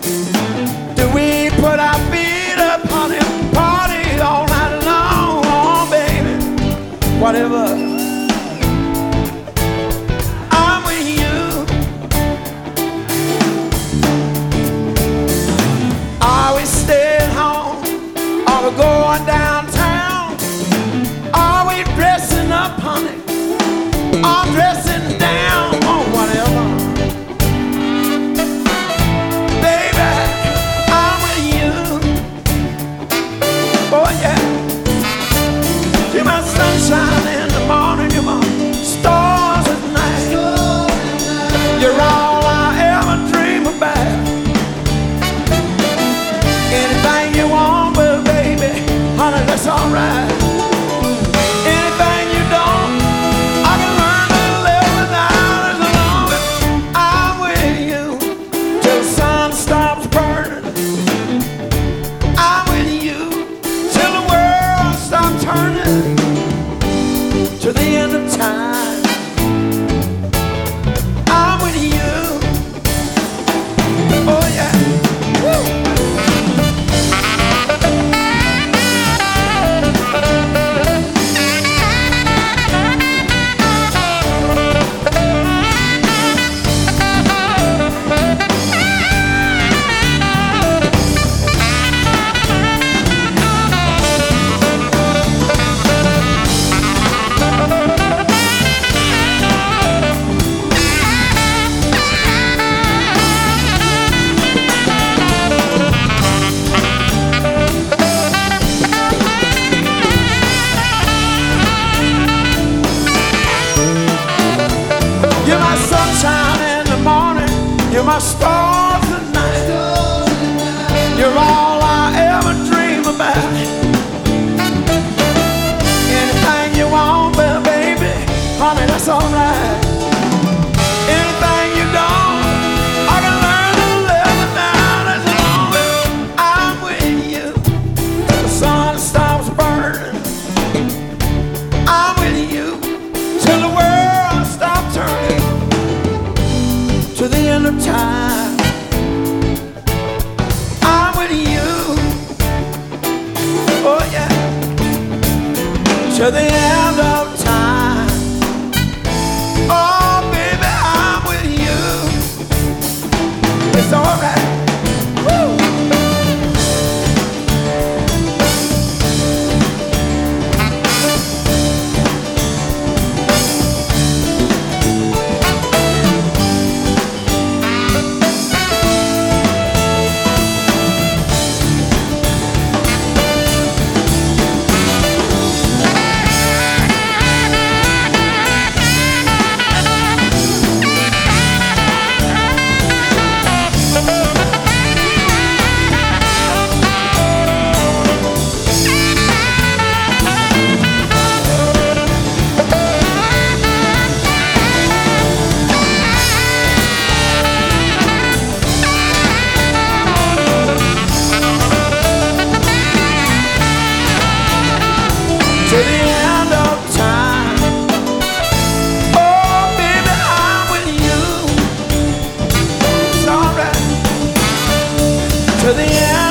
Do we put our feet up on it, party all night long, oh, baby? Whatever. I'm with you. Are we staying home? Are we going downtown? Are we dressing up, honey? I'm dressing down, oh, whatever. Baby, I'm with you. Oh, yeah. You're my sunshine in the morning, you're my stars at night. You're all I ever dream about. Anything you want, but baby, honey, that's alright. Anything you don't, I can learn to live without as long as I'm with you till the sun stops burning. I'm with you till the world stops turning, to the end of time. I'm with you. Oh yeah. Woo. You're my sunshine in the morning, you're my stars at night. You're all I ever dream about. Anything you want, baby, honey, that's alright. Anything you don't, I can learn to live without as long as I'm with you. The sun stops burning. I'm with you till the world stops turning, to the end of time. I'm with you. Oh yeah. To the end of time. Oh baby, I'm with you. It's alright. Woo. To the end of time. Oh, baby, I'm with you. It's alright. To the end.